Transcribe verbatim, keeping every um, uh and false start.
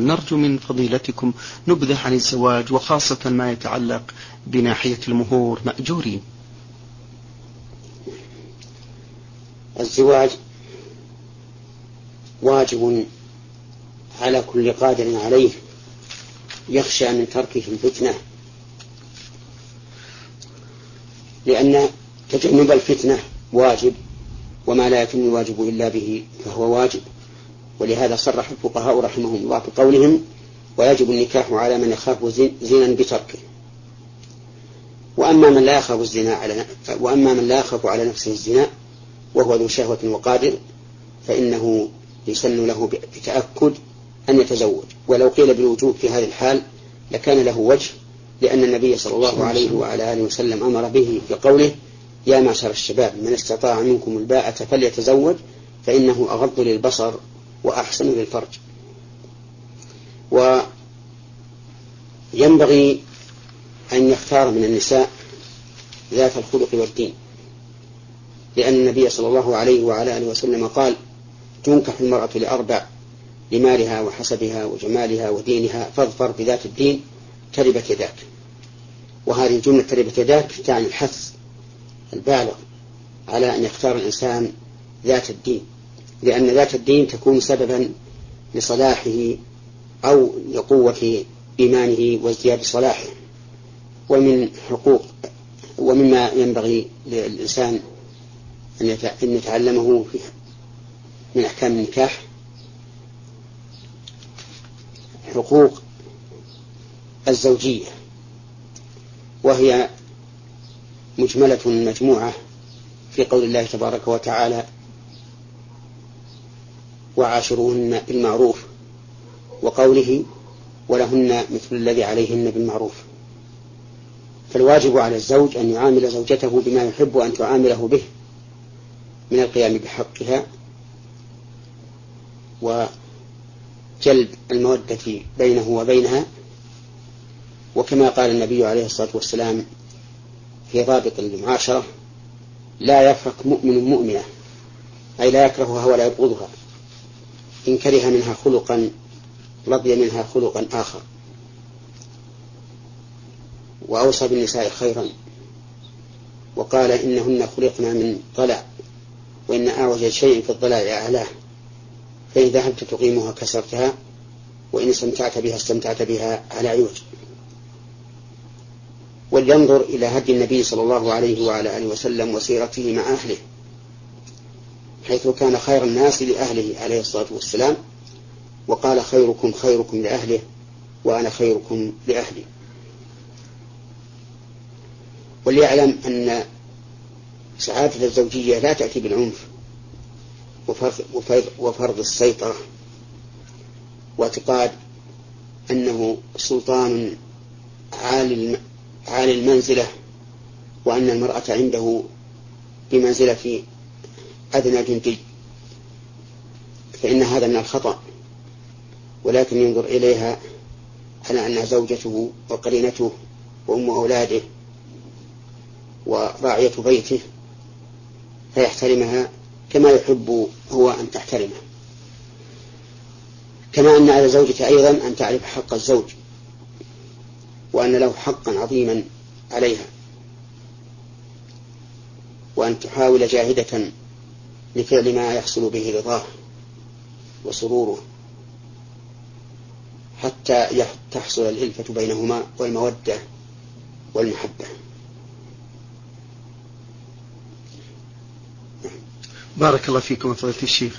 نرجو من فضيلتكم نبذة عن الزواج، وخاصة ما يتعلق بناحية المهور مأجورين. الزواج واجب على كل قادر عليه يخشى من تركه الفتنة، لأن تجنب الفتنة واجب، وما لا يتم الواجب إلا به فهو واجب. ولهذا صرح الفقهاء رحمهم الله بقولهم: ويجب النكاح على من يخاف زنا بتركه. وأما من لا يخاف الزنا على وأما من لا يخاف على نفسه الزنا وهو ذو شهوة وقادر فإنه يسن له بتأكد أن يتزوج. ولو قيل بالوجوب في هذه الحال لكان له وجه، لأن النبي صلى الله عليه وعلى آله وسلم أمر به في قوله: يا معشر الشباب من استطاع منكم الباءة فليتزوج فإنه أغض للبصر وأحسن للفرج. وينبغي أن يختار من النساء ذات الخلق والدين، لأن النبي صلى الله عليه وعلى آله وسلم قال: تنكح المرأة لأربع: لمالها وحسبها وجمالها ودينها فاظفر بذات الدين تربت يداك. وهذه الجملة تربت يداك تعني الحث البالغ على أن يختار الإنسان ذات الدين، لأن ذات الدين تكون سببا لصلاحه أو لقوة إيمانه وازدياد صلاحه. ومن حقوق ومما ينبغي للإنسان أن يتعلمه من أحكام النكاح حقوق الزوجية، وهي مجملة مجموعة في قول الله تبارك وتعالى: وعاشروهن بالمعروف، وقوله: ولهن مثل الذي عليهن بالمعروف. فالواجب على الزوج أن يعامل زوجته بما يحب أن تعامله به من القيام بحقها وجلب المودة بينه وبينها. وكما قال النبي عليه الصلاة والسلام في ضابط المعاشرة: لا يفرق مؤمن مؤمنة، أي لا يكرهها ولا يبغضها، إن كره منها خلقا رضي منها خلقا آخر. وأوصى بالنساء خيرا وقال: إنهن خلقنا من ضلع، وإن أعوج شيء في الضلع أعلاه، فإن ذهبت تقيمها كسرتها، وإن استمتعت بها استمتعت بها على عوج. ولينظر إلى هدي النبي صلى الله عليه وعلى آله وسلم وسيرته مع أهله، حيث كان خير الناس لأهله عليه الصلاة والسلام، وقال: خيركم خيركم لأهله وأنا خيركم لأهلي. وليعلم أن سعادة الزوجية لا تأتي بالعنف وفرض السيطرة واعتقاد أنه سلطان عالي المنزلة، وأن المرأة عنده بمنزلة أدنى جندي، فإن هذا من الخطأ. ولكن ينظر إليها على أنها زوجته وقرينته وأم أولاده وراعية بيته، فيحترمها كما يحب هو أن تحترمه. كما أن على زوجته أيضا أن تعرف حق الزوج، وأن له حقا عظيما عليها، وأن تحاول جاهدة لفعل ما يحصل به رضاه وسروره، حتى تحصل الألفة بينهما والمودة والمحبة. بارك الله فيكم فضيلة الشيخ.